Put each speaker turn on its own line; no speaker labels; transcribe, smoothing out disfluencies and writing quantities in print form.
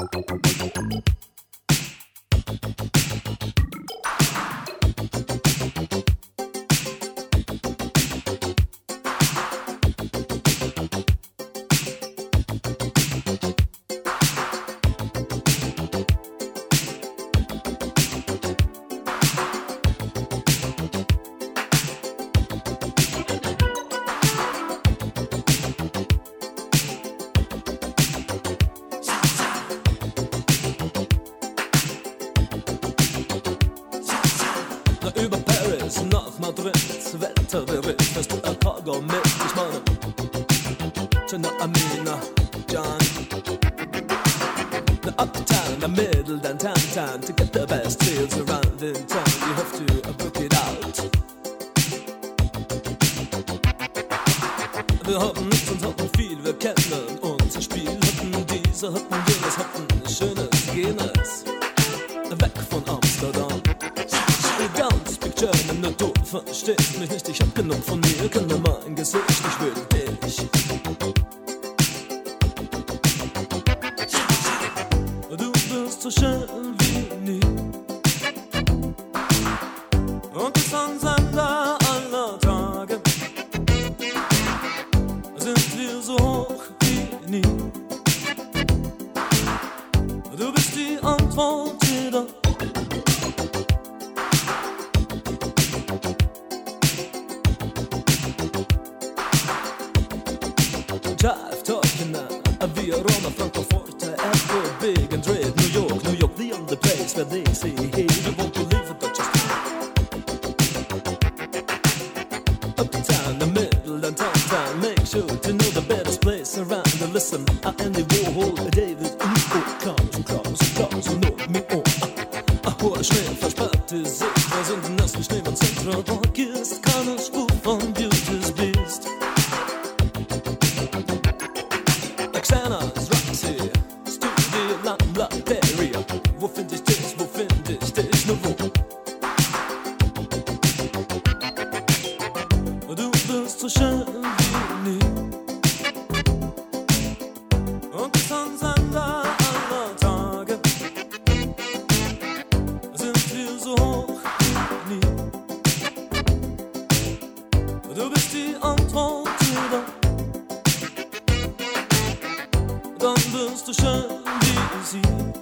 Über Paris nach Madrid, Weltbericht, fährst du El Cargo mit, ich meine China, Amina, John. The uptown, the middle, then downtown, to get the best deals around in town, you have to book it out. Wir hatten nichts und hatten viel, wir kennen unser Spiel, hatten diese, hatten jenes, hatten schönes, jenes, weg von Amsterdam. Ganz Big German, nur du verstehst mich nicht, ich hab genug von mir, kenn nur mein Gesicht, ich will dich. Du bist so schön wie nie und bist ein Sender aller Tage, sind wir so hoch wie nie. Du bist die Antwort jeder. Drive, talking now, via Roma, Francoforte, Apple, Big and Red, New York, the only place where they say, hey, you won't believe it, but just uptown, the middle and downtown, make sure to know the best place around and listen, Andy Warhol, David, Klaus, und noch mir, hoher Schnee versperrte sich, wir sind im nassen Schnee, wenn Central Park ist, keine Spur von Beauty's Beast. Xana's Roxy, Studio Lamlateria. Wo find ich dich, nur wo? Du bist so schön wie nie und bist ein Sender aller Tage, sind wir so hoch wie nie. Du bist die Antwort jeder. Dann bist du schön wie sie.